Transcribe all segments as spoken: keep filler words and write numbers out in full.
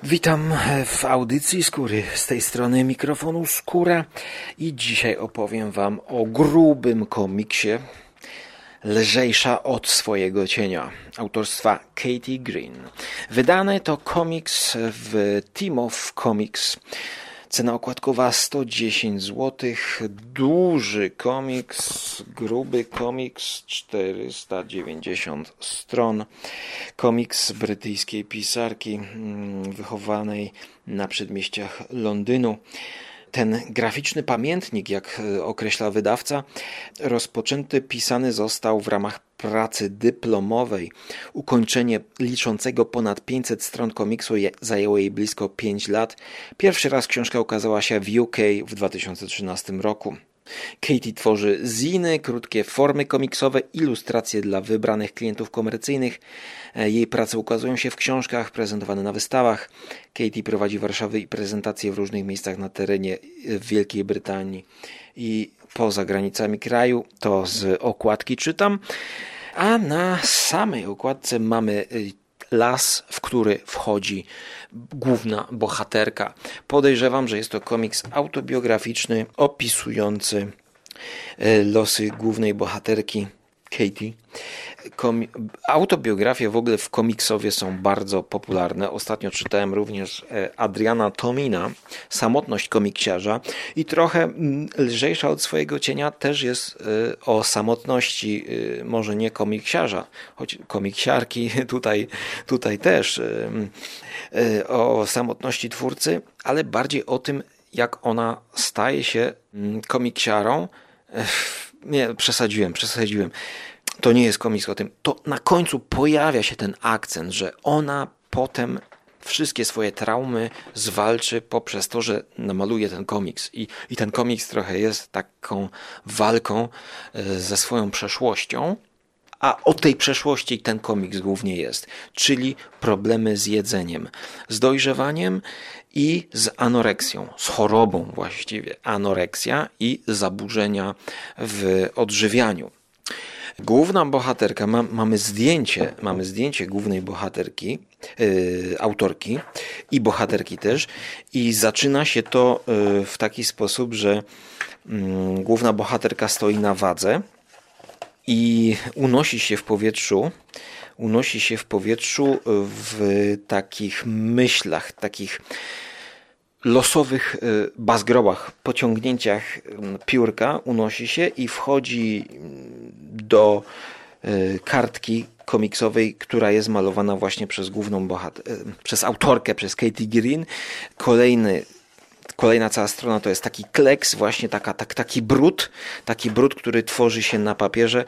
Witam w audycji Skóry. Z tej strony mikrofonu Skóra i dzisiaj opowiem wam o grubym komiksie Lżejsza od swojego cienia autorstwa Katie Green. Wydany to komiks w Team of Comics. Cena okładkowa sto dziesięć złotych. Duży komiks, gruby komiks, czterysta dziewięćdziesiąt stron. Komiks brytyjskiej pisarki wychowanej na przedmieściach Londynu. Ten graficzny pamiętnik, jak określa wydawca, rozpoczęty pisany został w ramach pracy dyplomowej. Ukończenie liczącego ponad pięćset stron komiksu zajęło jej blisko pięć lat. Pierwszy raz książka ukazała się w U K w dwa tysiące trzynastym roku. Katie tworzy ziny, krótkie formy komiksowe, ilustracje dla wybranych klientów komercyjnych. Jej prace ukazują się w książkach, prezentowane na wystawach. Katie prowadzi warszawy i prezentacje w różnych miejscach na terenie Wielkiej Brytanii i poza granicami kraju. To z okładki czytam. A na samej okładce mamy las, w który wchodzi główna bohaterka. Podejrzewam, że jest to komiks autobiograficzny opisujący losy głównej bohaterki Katie. Komi- Autobiografie w ogóle w komiksowie są bardzo popularne. Ostatnio czytałem również Adriana Tomina, Samotność komiksiarza, i trochę Lżejsza od swojego cienia też jest o samotności, może nie komiksiarza, choć komiksiarki tutaj, tutaj też, o samotności twórcy, ale bardziej o tym, jak ona staje się komiksiarą. Nie, przesadziłem, przesadziłem. To nie jest komiks o tym. To na końcu pojawia się ten akcent, że ona potem wszystkie swoje traumy zwalczy poprzez to, że namaluje ten komiks. I, i ten komiks trochę jest taką walką ze swoją przeszłością, a o tej przeszłości ten komiks głównie jest. Czyli problemy z jedzeniem, z dojrzewaniem i z anoreksją, z chorobą właściwie. Anoreksja i zaburzenia w odżywianiu. Główna bohaterka, ma, mamy zdjęcie, mamy zdjęcie głównej bohaterki, yy, autorki i bohaterki też, i zaczyna się to yy, w taki sposób, że yy, główna bohaterka stoi na wadze i unosi się w powietrzu, unosi się w powietrzu w takich myślach, takich losowych bazgrobach, pociągnięciach piórka, unosi się i wchodzi do kartki komiksowej, która jest malowana właśnie przez główną bohaterkę, przez autorkę, przez Katie Green. Kolejny Kolejna cała strona to jest taki kleks, właśnie taka, tak, taki brud, taki brud, który tworzy się na papierze,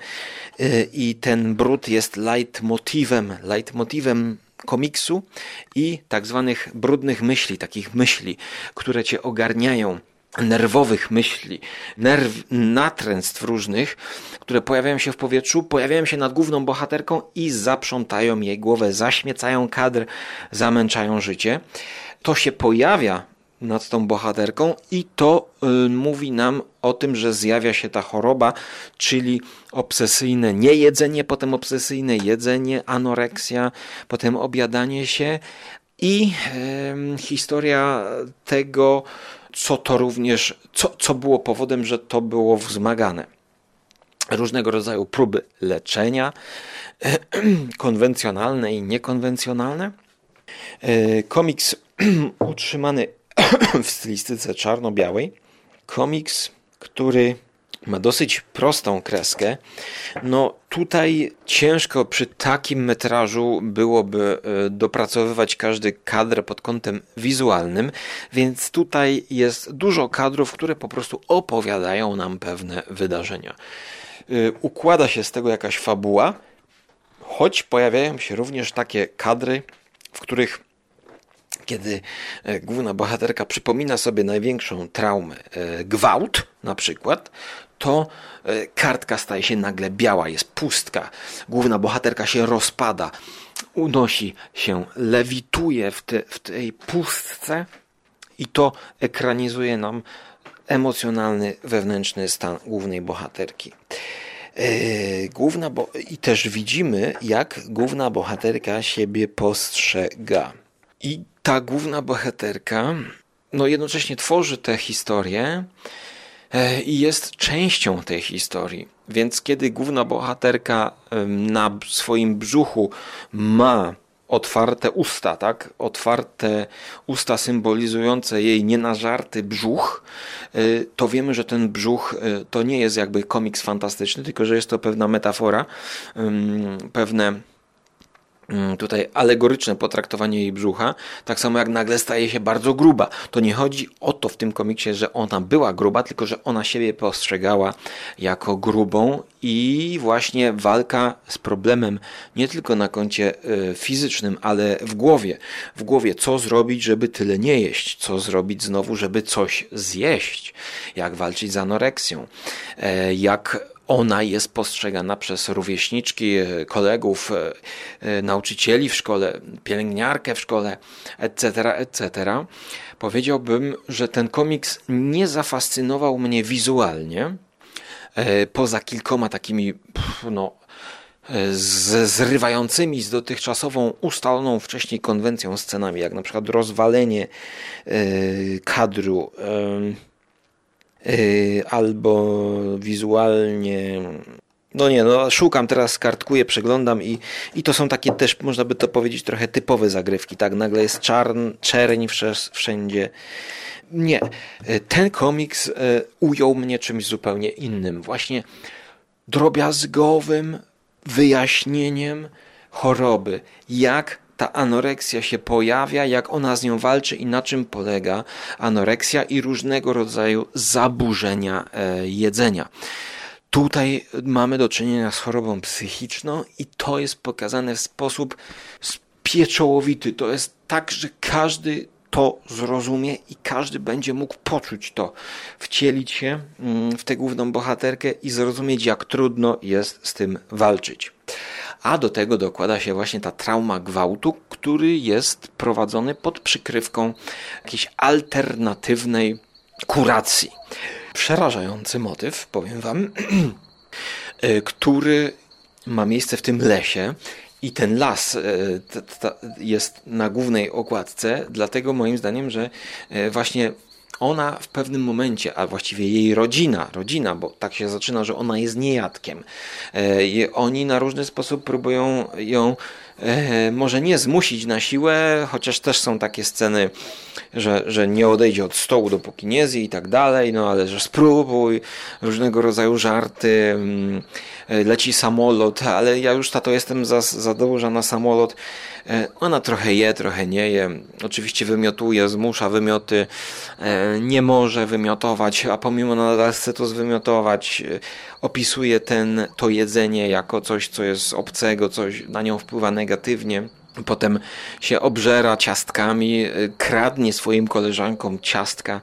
i ten brud jest leitmotivem, leitmotivem komiksu i tak zwanych brudnych myśli, takich myśli, które cię ogarniają, nerwowych myśli, nerw, natręstw różnych, które pojawiają się w powietrzu, pojawiają się nad główną bohaterką i zaprzątają jej głowę, zaśmiecają kadr, zamęczają życie. To się pojawia nad tą bohaterką i to y, mówi nam o tym, że zjawia się ta choroba, czyli obsesyjne niejedzenie, potem obsesyjne jedzenie, anoreksja, potem objadanie się i y, historia tego, co to również, co, co było powodem, że to było wzmagane. Różnego rodzaju próby leczenia, y, konwencjonalne i niekonwencjonalne. Y, komiks utrzymany w stylistyce czarno-białej. Komiks, który ma dosyć prostą kreskę. No tutaj ciężko przy takim metrażu byłoby dopracowywać każdy kadr pod kątem wizualnym, więc tutaj jest dużo kadrów, które po prostu opowiadają nam pewne wydarzenia. Układa się z tego jakaś fabuła, choć pojawiają się również takie kadry, w których kiedy główna bohaterka przypomina sobie największą traumę, gwałt na przykład, to kartka staje się nagle biała, jest pustka. Główna bohaterka się rozpada, unosi się, lewituje w, te, w tej pustce i to ekranizuje nam emocjonalny, wewnętrzny stan głównej bohaterki. Główna bo- I też widzimy, jak główna bohaterka siebie postrzega. I ta główna bohaterka no jednocześnie tworzy tę historię i jest częścią tej historii. Więc kiedy główna bohaterka na swoim brzuchu ma otwarte usta, tak? Otwarte usta symbolizujące jej nienażarty brzuch, to wiemy, że ten brzuch to nie jest jakby komiks fantastyczny, tylko że jest to pewna metafora, pewne tutaj alegoryczne potraktowanie jej brzucha, tak samo jak nagle staje się bardzo gruba. To nie chodzi o to w tym komiksie, że ona była gruba, tylko że ona siebie postrzegała jako grubą i właśnie walka z problemem nie tylko na koncie fizycznym, ale w głowie. W głowie, co zrobić, żeby tyle nie jeść? Co zrobić znowu, żeby coś zjeść? Jak walczyć z anoreksją? Jak ona jest postrzegana przez rówieśniczki, kolegów, nauczycieli w szkole, pielęgniarkę w szkole, et cetera, et cetera. Powiedziałbym, że ten komiks nie zafascynował mnie wizualnie, poza kilkoma takimi no, z, zrywającymi z dotychczasową ustaloną wcześniej konwencją scenami, jak na przykład rozwalenie kadru, albo wizualnie, no nie, no szukam teraz, kartkuję, przeglądam i, i to są takie też, można by to powiedzieć, trochę typowe zagrywki, tak, nagle jest czarn, czerń wszędzie. Nie, ten komiks ujął mnie czymś zupełnie innym, właśnie drobiazgowym wyjaśnieniem choroby, jak ta anoreksja się pojawia, jak ona z nią walczy i na czym polega anoreksja i różnego rodzaju zaburzenia jedzenia. Tutaj mamy do czynienia z chorobą psychiczną i to jest pokazane w sposób pieczołowity. To jest tak, że każdy to zrozumie i każdy będzie mógł poczuć to, wcielić się w tę główną bohaterkę i zrozumieć, jak trudno jest z tym walczyć. A do tego dokłada się właśnie ta trauma gwałtu, który jest prowadzony pod przykrywką jakiejś alternatywnej kuracji. Przerażający motyw, powiem wam, który ma miejsce w tym lesie. I ten las jest na głównej okładce, dlatego moim zdaniem, że właśnie ona w pewnym momencie, a właściwie jej rodzina, rodzina, bo tak się zaczyna, że ona jest niejadkiem. I oni na różny sposób próbują ją może nie zmusić na siłę, chociaż też są takie sceny, że, że nie odejdzie od stołu, dopóki nie zje i tak dalej, no ale że spróbuj, różnego rodzaju żarty, leci samolot, ale ja już tato jestem za, za duża na samolot. Ona trochę je, trochę nie je, oczywiście wymiotuje, zmusza wymioty, nie może wymiotować, a pomimo nadal chce to zwymiotować, opisuje ten, to jedzenie jako coś, co jest obcego, coś na nią wpływa negatywnie. Potem się obżera ciastkami, kradnie swoim koleżankom ciastka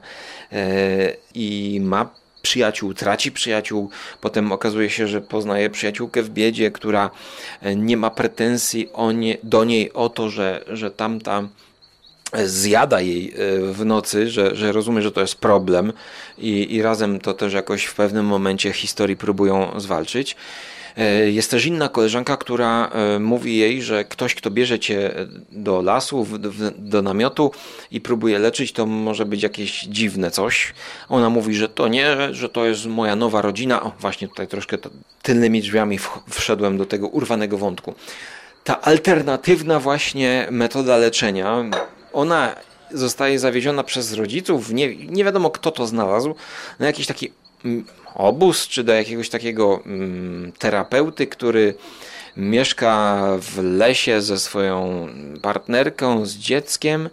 i ma przyjaciół, traci przyjaciół, potem okazuje się, że poznaje przyjaciółkę w biedzie, która nie ma pretensji o nie, do niej o to, że, że tamta zjada jej w nocy, że, że rozumie, że to jest problem i, i razem to też jakoś w pewnym momencie historii próbują zwalczyć. Jest też inna koleżanka, która mówi jej, że ktoś, kto bierze cię do lasu, do namiotu i próbuje leczyć, to może być jakieś dziwne coś. Ona mówi, że to nie, że to jest moja nowa rodzina. O, właśnie tutaj troszkę tylnymi drzwiami wszedłem do tego urwanego wątku. Ta alternatywna właśnie metoda leczenia, ona zostaje zawieziona przez rodziców, nie, nie wiadomo kto to znalazł, na jakiś taki obóz, czy do jakiegoś takiego mm, terapeuty, który mieszka w lesie ze swoją partnerką, z dzieckiem,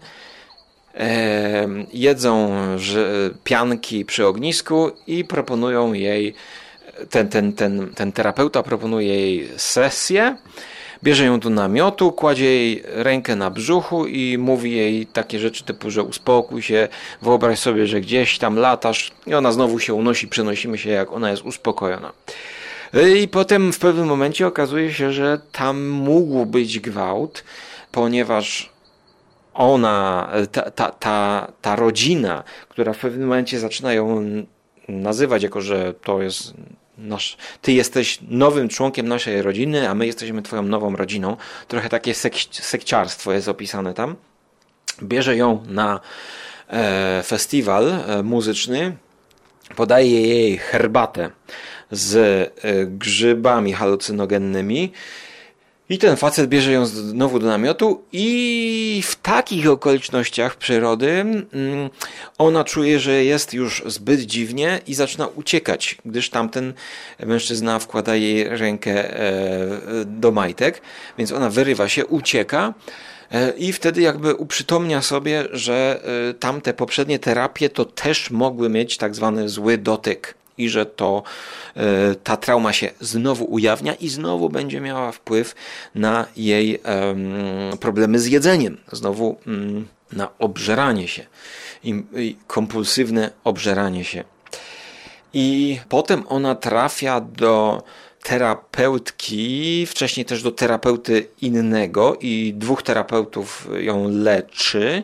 e, jedzą ż, pianki przy ognisku i proponują jej, ten, ten, ten, ten terapeuta proponuje jej sesję, bierze ją do namiotu, kładzie jej rękę na brzuchu i mówi jej takie rzeczy typu, że uspokój się, wyobraź sobie, że gdzieś tam latasz i ona znowu się unosi, przenosimy się jak ona jest uspokojona. I potem w pewnym momencie okazuje się, że tam mógł być gwałt, ponieważ ona, ta, ta, ta, ta rodzina, która w pewnym momencie zaczyna ją nazywać jako, że to jest nasz, ty jesteś nowym członkiem naszej rodziny, a my jesteśmy twoją nową rodziną. Trochę takie sek- sekciarstwo jest opisane tam. bierze ją na e, festiwal e, muzyczny, podaje jej herbatę z e, grzybami halucynogennymi i ten facet bierze ją znowu do namiotu i w takich okolicznościach przyrody mm, ona czuje, że jest już zbyt dziwnie i zaczyna uciekać, gdyż tamten mężczyzna wkłada jej rękę e, do majtek, więc ona wyrywa się, ucieka e, i wtedy jakby uprzytomnia sobie, że e, tamte poprzednie terapie to też mogły mieć tak zwany zły dotyk. I że to e, ta trauma się znowu ujawnia i znowu będzie miała wpływ na jej e, problemy z jedzeniem. Znowu mm, na obżeranie się. I, i kompulsywne obżeranie się. I potem ona trafia do terapeutki, wcześniej też do terapeuty innego i dwóch terapeutów ją leczy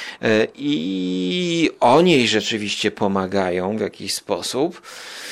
i oni jej rzeczywiście pomagają w jakiś sposób.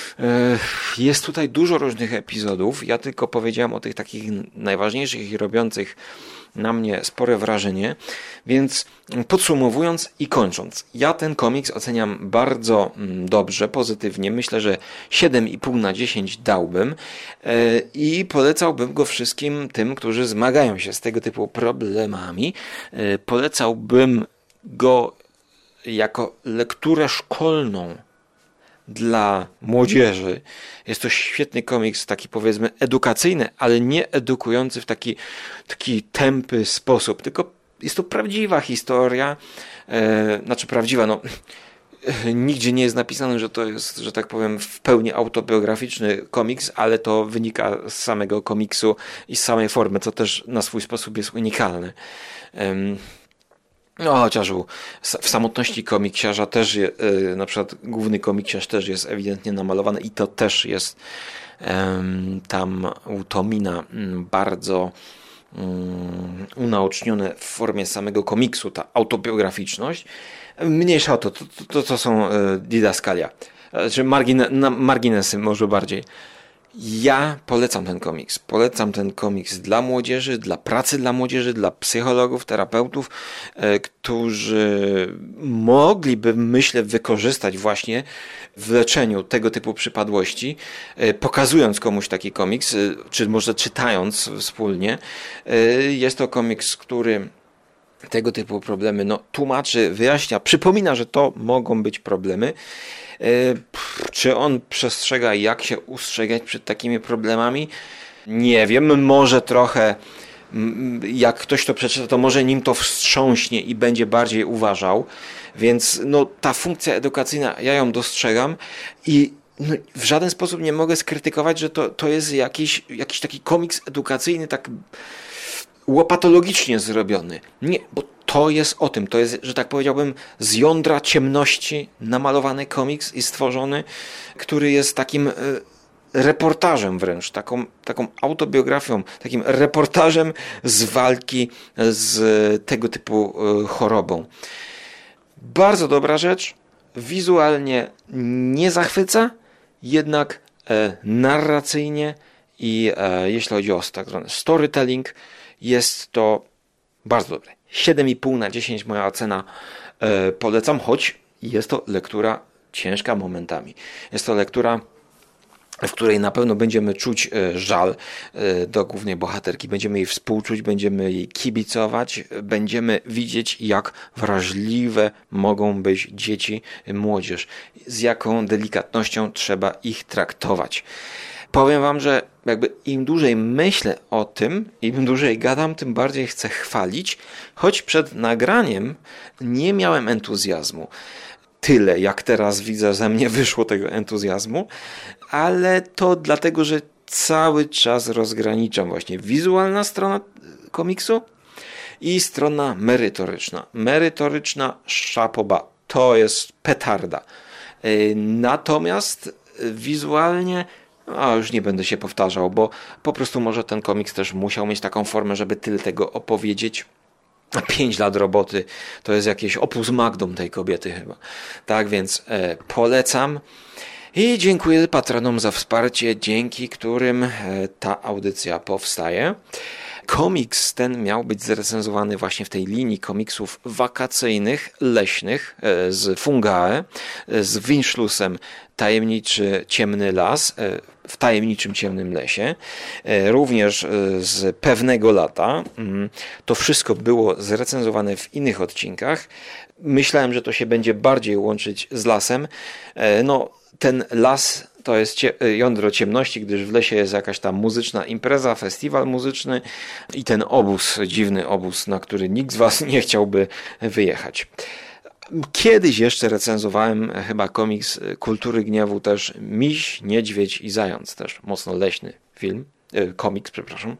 Jest tutaj dużo różnych epizodów, ja tylko powiedziałem o tych takich najważniejszych i robiących na mnie spore wrażenie, więc podsumowując i kończąc, ja ten komiks oceniam bardzo dobrze, pozytywnie, myślę, że siedem i pół na dziesięć dałbym i polecałbym go wszystkim tym, którzy zmagają się z tego typu problemami. Polecałbym go jako lekturę szkolną dla młodzieży. Jest to świetny komiks, taki powiedzmy edukacyjny, ale nie edukujący w taki, taki tępy sposób, tylko jest to prawdziwa historia, e, znaczy prawdziwa, no e, nigdzie nie jest napisane, że to jest, że tak powiem, w pełni autobiograficzny komiks, ale to wynika z samego komiksu i z samej formy, co też na swój sposób jest unikalne. E, No, chociaż w samotności komiksiarza też, je, na przykład główny komiksiarz też jest ewidentnie namalowany i to też jest um, tam u Tomina bardzo um, unaocznione w formie samego komiksu, ta autobiograficzność. Mniejsza o to, to, to, to są didaskalia, czy margine, na marginesy może bardziej. Ja polecam ten komiks. Polecam ten komiks dla młodzieży, dla pracy dla młodzieży, dla psychologów, terapeutów, e, którzy mogliby, myślę, wykorzystać właśnie w leczeniu tego typu przypadłości, e, pokazując komuś taki komiks, e, czy może czytając wspólnie. E, jest to komiks, który tego typu problemy no, tłumaczy, wyjaśnia, przypomina, że to mogą być problemy. Czy on przestrzega, jak się ustrzegać przed takimi problemami? Nie wiem, może trochę, jak ktoś to przeczyta, to może nim to wstrząśnie i będzie bardziej uważał, więc no, ta funkcja edukacyjna, ja ją dostrzegam i no, w żaden sposób nie mogę skrytykować, że to, to jest jakiś, jakiś taki komiks edukacyjny, tak łopatologicznie zrobiony. Nie, bo to jest o tym, to jest, że tak powiedziałbym, z jądra ciemności namalowany komiks i stworzony, który jest takim reportażem wręcz, taką, taką autobiografią, takim reportażem z walki z tego typu chorobą. Bardzo dobra rzecz, wizualnie nie zachwyca, jednak narracyjnie i jeśli chodzi o tak zwany storytelling, jest to bardzo dobre. siedem i pół na dziesięć moja ocena, e, polecam, choć jest to lektura ciężka momentami. Jest to lektura, w której na pewno będziemy czuć e, żal e, do głównej bohaterki. Będziemy jej współczuć, będziemy jej kibicować, będziemy widzieć, jak wrażliwe mogą być dzieci, młodzież, z jaką delikatnością trzeba ich traktować. Powiem wam, że jakby im dłużej myślę o tym, im dłużej gadam, tym bardziej chcę chwalić, choć przed nagraniem nie miałem entuzjazmu. Tyle, jak teraz widzę, ze mnie wyszło tego entuzjazmu, ale to dlatego, że cały czas rozgraniczam właśnie wizualna strona komiksu i strona merytoryczna. Merytoryczna szapoba, to jest petarda. Natomiast wizualnie a już nie będę się powtarzał, bo po prostu może ten komiks też musiał mieć taką formę, żeby tyle tego opowiedzieć. Pięć lat roboty to jest jakieś opus magnum tej kobiety chyba. Tak więc e, polecam i dziękuję patronom za wsparcie, dzięki którym e, ta audycja powstaje. Komiks ten miał być zrecenzowany właśnie w tej linii komiksów wakacyjnych, leśnych z Fungae, z Windschlussem Tajemniczy Ciemny Las, w tajemniczym ciemnym lesie, również z Pewnego lata. To wszystko było zrecenzowane w innych odcinkach. Myślałem, że to się będzie bardziej łączyć z lasem. No, ten las to jest jądro ciemności, gdyż w lesie jest jakaś tam muzyczna impreza, festiwal muzyczny i ten obóz, dziwny obóz, na który nikt z was nie chciałby wyjechać. Kiedyś jeszcze recenzowałem chyba komiks Kultury Gniewu, też Miś, Niedźwiedź i Zając, też mocno leśny film, komiks, przepraszam.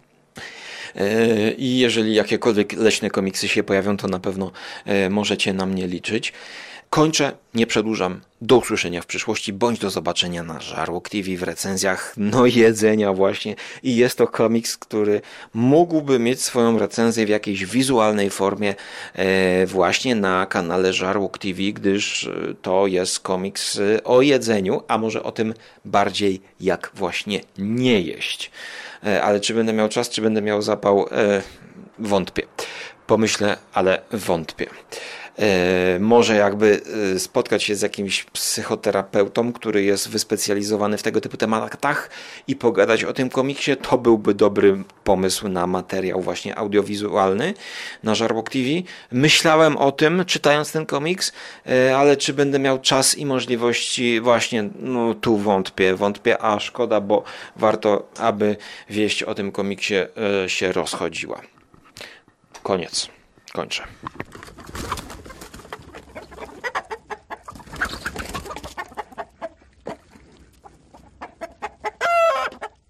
I jeżeli jakiekolwiek leśne komiksy się pojawią, to na pewno możecie na mnie liczyć. Kończę, nie przedłużam. Do usłyszenia w przyszłości, bądź do zobaczenia na Żarłok T V w recenzjach no jedzenia właśnie. I jest to komiks, który mógłby mieć swoją recenzję w jakiejś wizualnej formie e, właśnie na kanale Żarłok T V, gdyż to jest komiks o jedzeniu, a może o tym bardziej jak właśnie nie jeść. E, ale czy będę miał czas, czy będę miał zapał? E, wątpię. Pomyślę, ale wątpię. Może jakby spotkać się z jakimś psychoterapeutą, który jest wyspecjalizowany w tego typu tematach i pogadać o tym komiksie, to byłby dobry pomysł na materiał właśnie audiowizualny na Żarłok T V. Myślałem o tym, czytając ten komiks, ale czy będę miał czas i możliwości, właśnie no tu wątpię, wątpię, a szkoda, bo warto, aby wieść o tym komiksie się rozchodziła. Koniec. Kończę.